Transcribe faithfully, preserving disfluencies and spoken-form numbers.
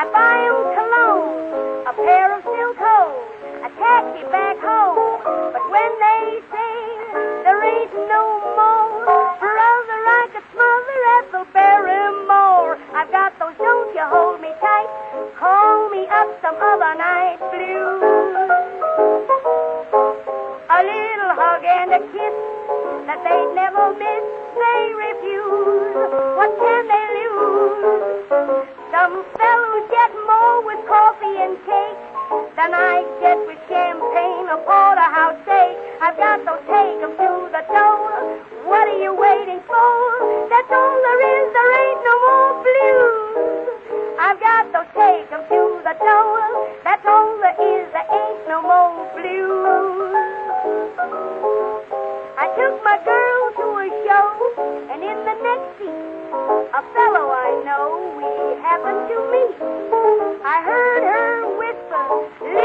I buy 'em cologne, a pair of silk hose, a taxi back home. But when they say there ain't no more, brother, I could smother Ethel Barrymore. I've got those don't you hold me tight, call me up some other night blues. A little hug and a kiss that they'd never miss, they refuse. What can they lose? Some fellows get more with coffee and cake than I get with champagne or porterhouse steak. I've got to take 'em to the door. What are you waiting for? That's all there is, there ain't no more blues. I've got to take 'em to the door. That's all there is, there ain't no more blues. I took my girl to a show, and in the next seat, a fellow I know we happened to meet. I heard her whisper,